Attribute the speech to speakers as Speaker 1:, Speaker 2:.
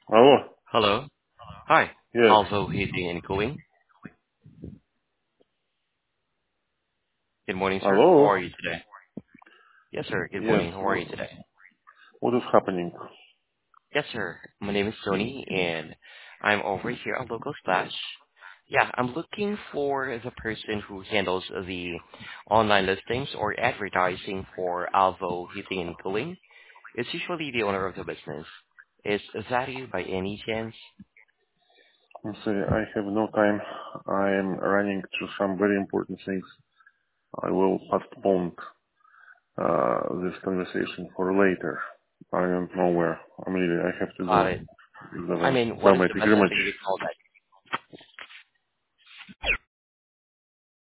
Speaker 1: Hello?
Speaker 2: Hello. Hi.
Speaker 1: Yes.
Speaker 2: Alvo Heating and Cooling. Good morning, sir. How
Speaker 1: Hello?
Speaker 2: are you today? Yes, sir. Good
Speaker 1: Yes.
Speaker 2: morning. How are you today?
Speaker 1: What is happening?
Speaker 2: Yes, sir. My name is Tony, and I'm over here on Local Splash. Yeah, I'm looking for the person who handles the online listings or advertising for Alvo Heating and Cooling. It's usually the owner of the business. Is that you by any chance?
Speaker 1: I'm sorry, I have no time. I am running to some very important things. I will postpone this conversation for later. I don't know where. I have to
Speaker 2: Got
Speaker 1: go.
Speaker 2: it.
Speaker 1: Is
Speaker 2: I
Speaker 1: that
Speaker 2: mean,
Speaker 1: bye
Speaker 2: what is
Speaker 1: bye.
Speaker 2: the
Speaker 1: Thank you
Speaker 2: best
Speaker 1: very
Speaker 2: time
Speaker 1: much.
Speaker 2: for you to call back?